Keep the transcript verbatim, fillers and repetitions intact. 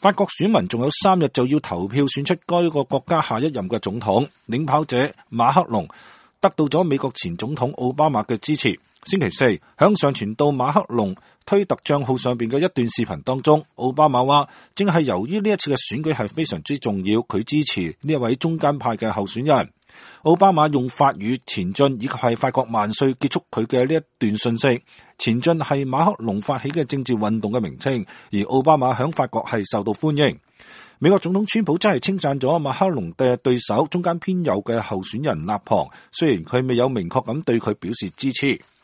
法國選民仲有三日就要投票選出該個國家下一任嘅總統，領跑者馬克龍得到咗美國前總統奧巴馬嘅支持。星期四，響上傳到馬克龍推特賬號上邊嘅一段視頻當中，奧巴馬話正係由於呢一次嘅選舉係非常之重要，佢支持呢一位中間派嘅候選人。奧巴馬用法語前進以及係法國萬歲結束佢嘅呢一段信息。前進係馬克龍發起嘅政治運動嘅名稱，而奧巴馬響法國係受到歡迎。美國總統川普真係稱讚咗馬克龍嘅對手中間偏右嘅候選人勒龐，雖然佢未有明確咁對佢表示支持。